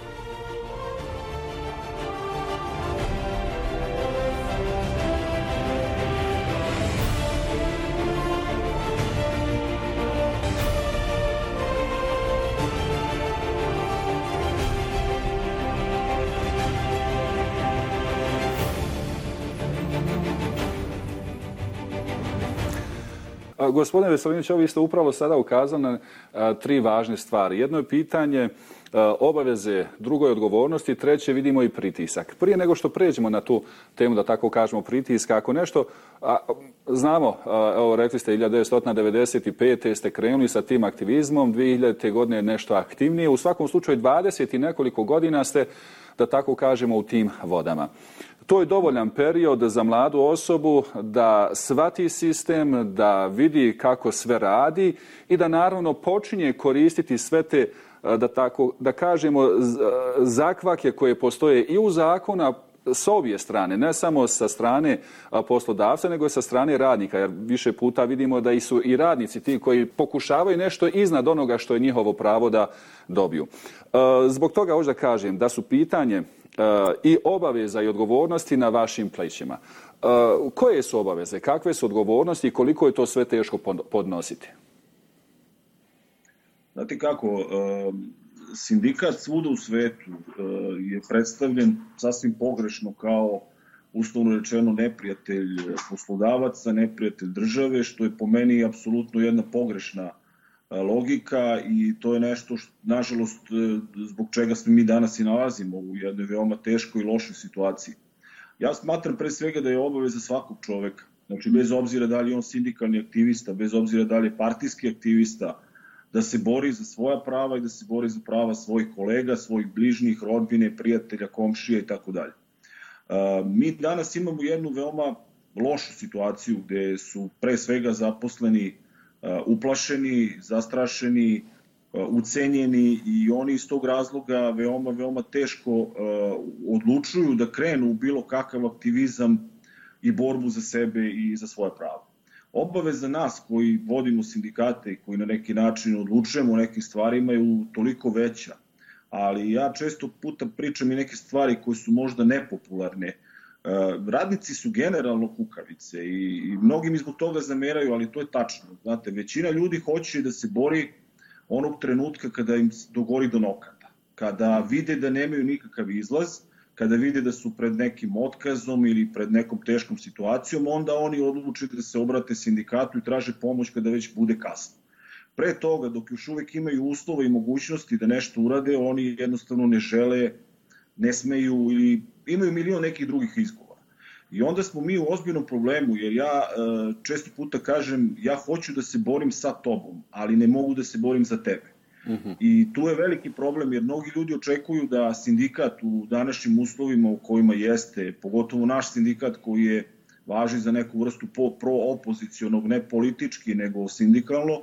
Gospodine Veselinović, vi ste upravo sada ukazali na a, tri važne stvari. Jedno je pitanje a, obaveze, drugo je odgovornosti, treće vidimo i pritisak. Prije nego što pređemo na tu temu, da tako kažemo, pritiska, ako nešto, a, znamo, a, evo rekli ste hiljadu devetsto devedeset pete. ste krenuli sa tim aktivizmom, dvije hiljadite. godine je nešto aktivnije, u svakom slučaju dvadeset i nekoliko godina ste, da tako kažemo, u tim vodama. To je dovoljan period za mladu osobu da shvati sistem, da vidi kako sve radi i da naravno počinje koristiti sve te, da tako da kažemo, zakvake koje postoje i u zakonu s obje strane, ne samo sa strane poslodavca, nego i sa strane radnika, jer više puta vidimo da su i radnici ti koji pokušavaju nešto iznad onoga što je njihovo pravo da dobiju. Zbog toga hoću da kažem da su pitanje i obaveza i odgovornosti na vašim plećima. Koje su obaveze, kakve su odgovornosti i koliko je to sve teško podnositi? Znate kako, sindikat svuda u svetu je predstavljen sasvim pogrešno kao, uslovno rečeno, neprijatelj poslodavaca, neprijatelj države, što je po meni apsolutno jedna pogrešna logika i to je nešto što, nažalost, zbog čega se mi danas i nalazimo u jednoj veoma teškoj i lošoj situaciji. Ja smatram pre svega da je obaveza svakog čoveka, znači bez obzira da li je on sindikalni aktivista, bez obzira da li je partijski aktivista, da se bori za svoja prava i da se bori za prava svojih kolega, svojih bližnjih, rodbine, prijatelja, komšija i tako dalje. Mi danas imamo jednu veoma lošu situaciju gde su pre svega zaposleni uplašeni, zastrašeni, ucenjeni i oni iz tog razloga veoma, veoma teško odlučuju da krenu u bilo kakav aktivizam i borbu za sebe i za svoje pravo. Obaveza nas koji vodimo sindikate i koji na neki način odlučujemo o nekim stvarima je toliko veća, ali ja često puta pričam i neke stvari koje su možda nepopularne. Radnici su generalno kukavice i mnogi mi zbog toga zameraju, ali to je tačno. Znate, većina ljudi hoće da se bori onog trenutka kada im dogori do nokata, kada vide da nemaju nikakav izlaz, kada vide da su pred nekim otkazom ili pred nekom teškom situacijom, onda oni odluče da se obrate sindikatu i traže pomoć kada već bude kasno. Pre toga, dok još uvek imaju uslove i mogućnosti da nešto urade, oni jednostavno ne žele, ne smeju ili imaju milion nekih drugih izgovora. I onda smo mi u ozbiljnom problemu, jer ja često puta kažem, ja hoću da se borim sa tobom, ali ne mogu da se borim za tebe. Uh-huh. I tu je veliki problem, jer mnogi ljudi očekuju da sindikat u današnjim uslovima u kojima jeste, pogotovo naš sindikat koji je važi za neku vrstu pro-opozicionog, ne politički, nego sindikalno,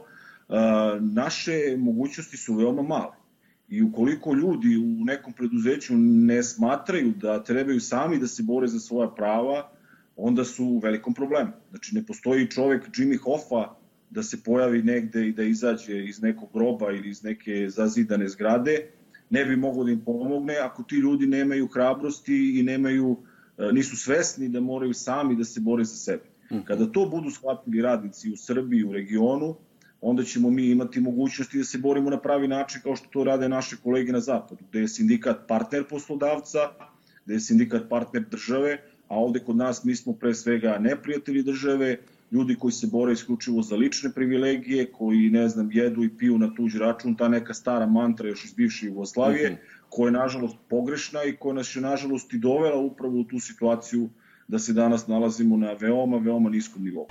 naše mogućnosti su veoma male. I ukoliko ljudi u nekom preduzeću ne smatraju da trebaju sami da se bore za svoja prava, onda su u velikom problemu. Znači, ne postoji čovek Jimmy Hoffa da se pojavi negde i da izađe iz nekog groba ili iz neke zazidane zgrade, ne bi moglo da im pomogne ako ti ljudi nemaju hrabrosti i nemaju, nisu svesni da moraju sami da se bore za sebe. Kada to budu shvatili radnici u Srbiji, u regionu, onda ćemo mi imati mogućnosti da se borimo na pravi način kao što to rade naše kolege na zapadu, gde je sindikat partner poslodavca, gde je sindikat partner države, a ovde kod nas mi smo pre svega neprijatelji države, ljudi koji se bore isključivo za lične privilegije, koji, ne znam, jedu i piju na tuđ račun, ta neka stara mantra još iz bivše Jugoslavije, mm-hmm. koja je nažalost pogrešna i koja nas je nažalost i dovela upravo u tu situaciju da se danas nalazimo na veoma, veoma niskom nivou.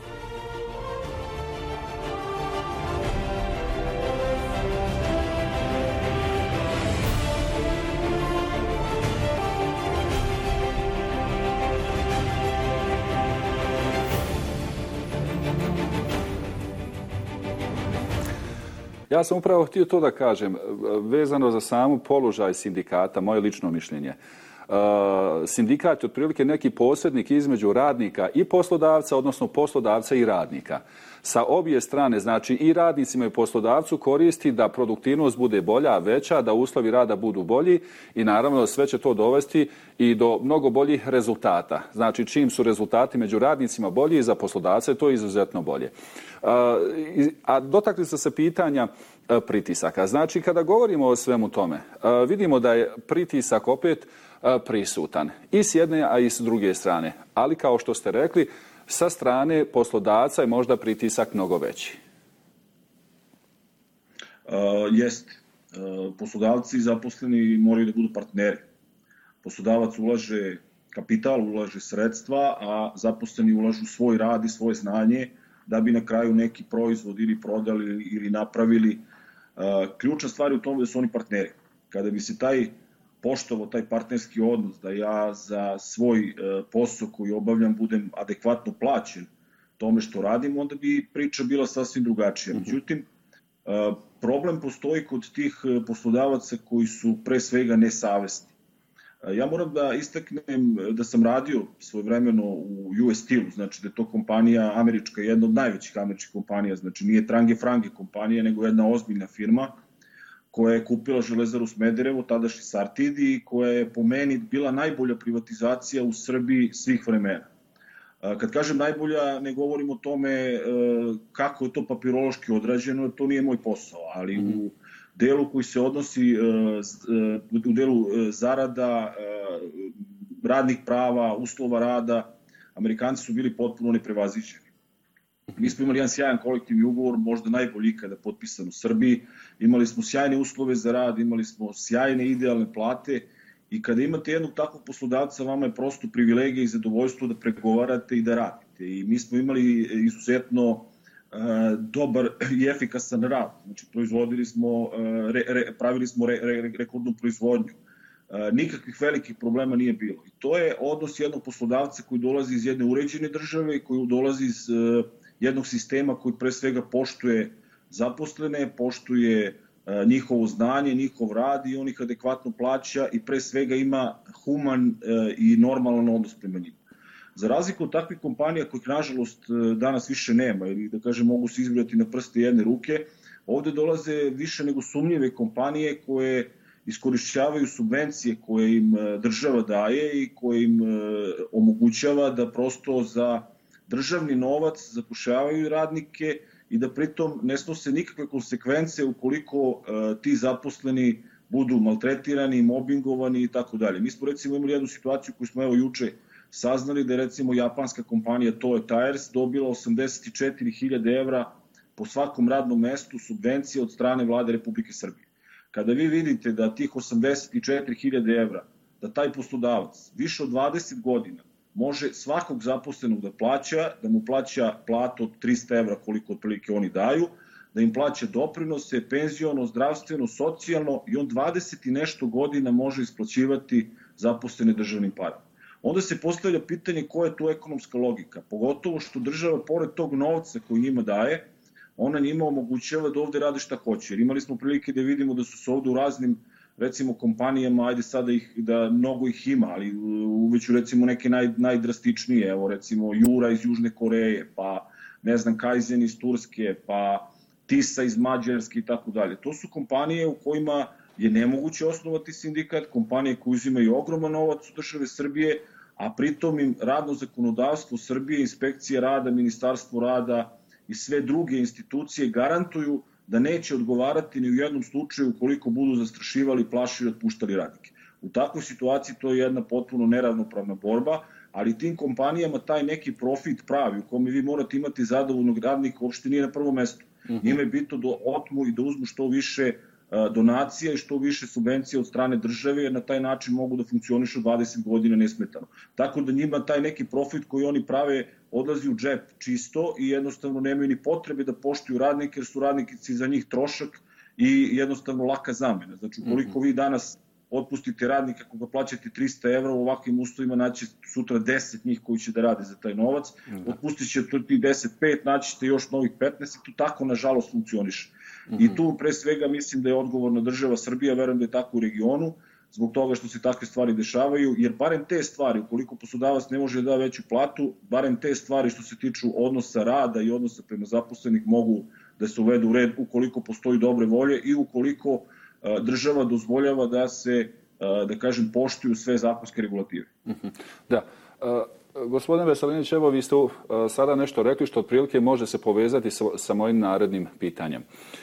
Ja sam upravo htio to da kažem, vezano za samu položaj sindikata, moje lično mišljenje. Sindikat je otprilike neki posrednik između radnika i poslodavca, odnosno poslodavca i radnika. Sa obje strane, znači i radnicima i poslodavcu koristi da produktivnost bude bolja, veća, da uslovi rada budu bolji i naravno sve će to dovesti i do mnogo boljih rezultata. Znači čim su rezultati među radnicima bolji i za poslodavce, to je izuzetno bolje. A dotakli ste se pitanja pritisaka. Znači kada govorimo o svemu tome, vidimo da je pritisak opet prisutan i s jedne, a i s druge strane. Ali kao što ste rekli, sa strane poslodavca je možda pritisak mnogo veći. Uh, Jeste. Uh, poslodavci i zaposleni moraju da budu partneri. Poslodavac ulaže kapital, ulaže sredstva, a zaposleni ulažu svoj rad i svoje znanje da bi na kraju neki proizvod ili prodali ili napravili. Uh, ključna stvar je u tome da su oni partneri. Kada bi se taj poštovao taj partnerski odnos, da ja za svoj posao koji obavljam budem adekvatno plaćen tome što radim, onda bi priča bila sasvim drugačija. Međutim, problem postoji kod tih poslodavaca koji su pre svega nesavesni. Ja moram da istaknem da sam radio svojevremeno u U S Steel-u, znači da je to kompanija američka, jedna od najvećih američkih kompanija, znači nije Trange Frange kompanija, nego jedna ozbiljna firma, koja je kupila Železaru Smederevo, tadašnji Sartidi, i koja je po meni bila najbolja privatizacija u Srbiji svih vremena. Kad kažem najbolja, ne govorim o tome kako je to papirološki odrađeno, to nije moj posao, ali mm. u delu koji se odnosi, u delu zarada, radnih prava, uslova rada, Amerikanci su bili potpuno neprevaziđeni. Mi smo imali jedan sjajan kolektivni ugovor, možda najbolji ikada potpisan u Srbiji. Imali smo sjajne uslove za rad, imali smo sjajne idealne plate i kada imate jednog takvog poslodavca, vama je prosto privilegija i zadovoljstvo da pregovarate i da radite. I mi smo imali izuzetno uh, dobar i efikasan rad. Znači, proizvodili smo, re, re, pravili smo re, re, rekordnu proizvodnju. Uh, nikakvih velikih problema nije bilo. I to je odnos jednog poslodavca koji dolazi iz jedne uređene države i koji dolazi iz uh, jednog sistema koji pre svega poštuje zaposlene, poštuje njihovo znanje, njihov rad i on ih adekvatno plaća i pre svega ima human i normalan odnos prema njima. Za razliku od takvih kompanija kojih nažalost danas više nema ili da kažem mogu se izbrojati na prste jedne ruke, ovde dolaze više nego sumnjive kompanije koje iskorišćavaju subvencije koje im država daje i koje im omogućava da prosto za državni novac zapošljavaju radnike i da pritom ne snose nikakve konsekvence ukoliko ti zaposleni budu maltretirani, mobingovani i tako dalje. Mi smo recimo imali jednu situaciju koju smo evo juče saznali da je recimo japanska kompanija Toyo Tires dobila osamdeset četiri hiljade evra po svakom radnom mestu subvencije od strane vlade Republike Srbije. Kada vi vidite da tih osamdeset četiri hiljade evra, da taj poslodavac više od dvadeset godina može svakog zaposlenog da plaća, da mu plaća platu od trista evra koliko otprilike oni daju, da im plaća doprinose, penziono, zdravstveno, socijalno i on dvadeset i nešto godina može isplaćivati zaposlene državnim parama. Onda se postavlja pitanje koja je tu ekonomska logika, pogotovo što država pored tog novca koji njima daje, ona njima omogućava da ovde rade šta hoće. Jer imali smo prilike da vidimo da su se ovde u raznim recimo kompanijama, ajde sada ih, da mnogo ih ima, ali uveću recimo neke naj, najdrastičnije, evo recimo Jura iz Južne Koreje, pa ne znam Kaizen iz Turske, pa Tisa iz Mađarske i tako dalje. To su kompanije u kojima je nemoguće osnovati sindikat, kompanije koje uzimaju ogroman novac u države Srbije, a pritom im radno zakonodavstvo Srbije, inspekcije rada, ministarstvo rada i sve druge institucije garantuju da neće odgovarati ni u jednom slučaju ukoliko budu zastrašivali, plašili i otpuštali radnike. U takvoj situaciji to je jedna potpuno neravnopravna borba, ali tim kompanijama taj neki profit pravi u kome vi morate imati zadovoljnog radnika uopšte nije na prvom mestu. Mm-hmm. Njima je bitno da otmu i da uzmu što više donacija i što više subvencija od strane države, jer na taj način mogu da funkcionišu dvadeset godina nesmetano. Tako da njima taj neki profit koji oni prave odlazi u džep čisto i jednostavno nemaju ni potrebe da poštuju radnike, jer su radnici za njih trošak i jednostavno laka zamena. Znači, ukoliko vi danas otpustite radnika koga plaćate trista evra, u ovakvim uslovima naći sutra deset njih koji će da rade za taj novac, otpustit ćete ti deset pet, naći ćete još novih petnaest i tu tako nažalost funkcioniše. I tu pre svega mislim da je odgovorna država Srbija, verujem da je tako u regionu, zbog toga što se takve stvari dešavaju, jer barem te stvari, ukoliko poslodavac ne može da da veću platu, barem te stvari što se tiču odnosa rada i odnosa prema zaposlenih mogu da se uvedu u red ukoliko postoji dobre volje i ukoliko država dozvoljava da se, da kažem, poštuju sve zakonske regulative. Da. Gospodine Veselinović, evo vi ste sada nešto rekli što otprilike može se povezati sa mojim narednim pitanjem.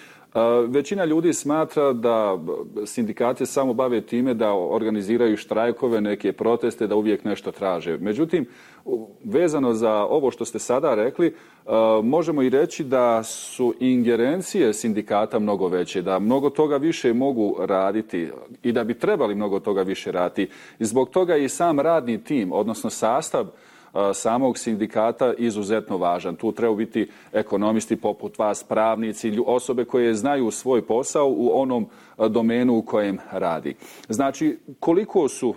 Većina ljudi smatra da sindikati samo bave time da organiziraju štrajkove, neke proteste, da uvijek nešto traže. Međutim, vezano za ovo što ste sada rekli, možemo i reći da su ingerencije sindikata mnogo veće, da mnogo toga više mogu raditi i da bi trebali mnogo toga više raditi. I zbog toga i sam radni tim, odnosno sastav samog sindikata izuzetno važan. Tu treba biti ekonomisti poput vas, pravnici, osobe koje znaju svoj posao u onom domenu u kojem radi. Znači, koliko su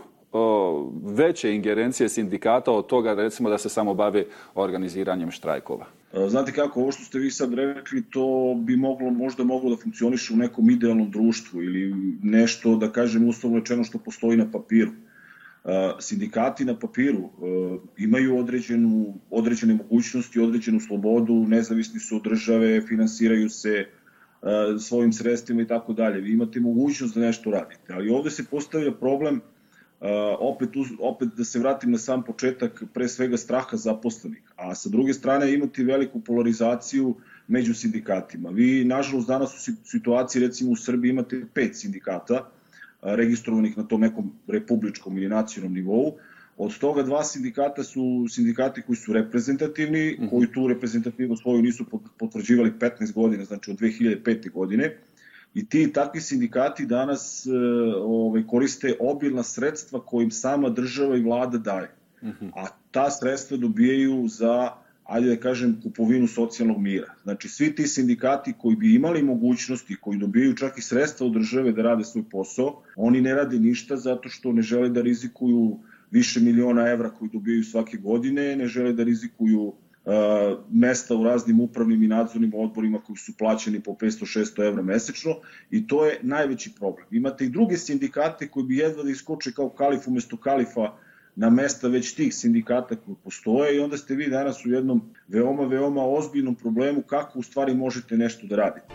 veće ingerencije sindikata od toga, recimo, da se samo bave organiziranjem štrajkova? Znate kako, ovo što ste vi sad rekli, to bi moglo, možda moglo da funkcioniše u nekom idealnom društvu ili nešto, da kažem, uslovno rečeno što postoji na papiru. Sindikati na papiru imaju određenu, određene mogućnosti, određenu slobodu, nezavisni su od države, finansiraju se svojim sredstvima i tako dalje. Vi imate mogućnost da nešto radite, ali ovde se postavlja problem, opet, opet da se vratim na sam početak, pre svega straha zaposlenih, a sa druge strane imate veliku polarizaciju među sindikatima. Vi, nažalost, danas u situaciji, recimo u Srbiji, imate pet sindikata registrovanih na tom nekom republičkom ili nacionalnom nivou. Od toga dva sindikata su sindikati koji su reprezentativni, koji tu reprezentativnost svoju nisu potvrđivali petnaest godina, znači od dve hiljade pete. godine. I ti takvi sindikati danas ovaj, koriste obilna sredstva kojim sama država i vlada daje. A ta sredstva dobijaju za, ajde da kažem, kupovinu socijalnog mira. Znači, svi ti sindikati koji bi imali mogućnosti, koji dobijaju čak i sredstva od države da rade svoj posao, oni ne rade ništa zato što ne žele da rizikuju više miliona evra koji dobijaju svake godine, ne žele da rizikuju mesta u raznim upravnim i nadzornim odborima koji su plaćeni po petsto šesto evra mesečno i to je najveći problem. Imate i druge sindikate koji bi jedva da iskoče kao kalif umesto kalifa na mesta već tih sindikata koji postoje i onda ste vi danas u jednom veoma, veoma ozbiljnom problemu kako u stvari možete nešto da radite.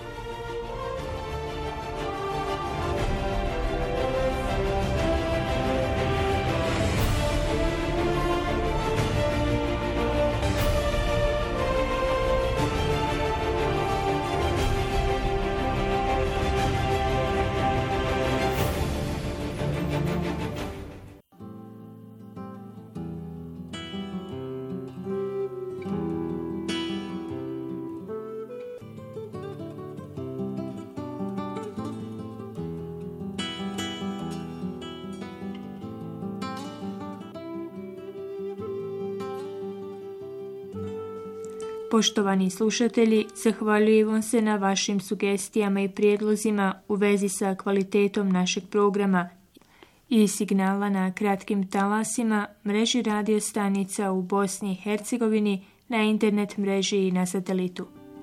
Poštovani slušatelji, zahvaljujemo se na vašim sugestijama i prijedlozima u vezi sa kvalitetom našeg programa i signala na kratkim talasima, mreži radio stanica u Bosni i Hercegovini, na internet mreži i na satelitu.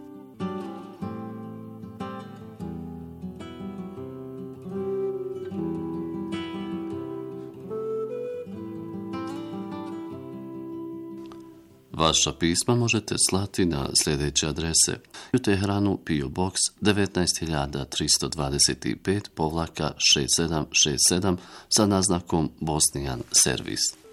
Vaša pisma možete slati na sljedeće adrese: u Teheranu P O Box devetnaest hiljada tristo dvadeset pet šezdeset sedam šezdeset sedam sa naznakom Bosnian Servis.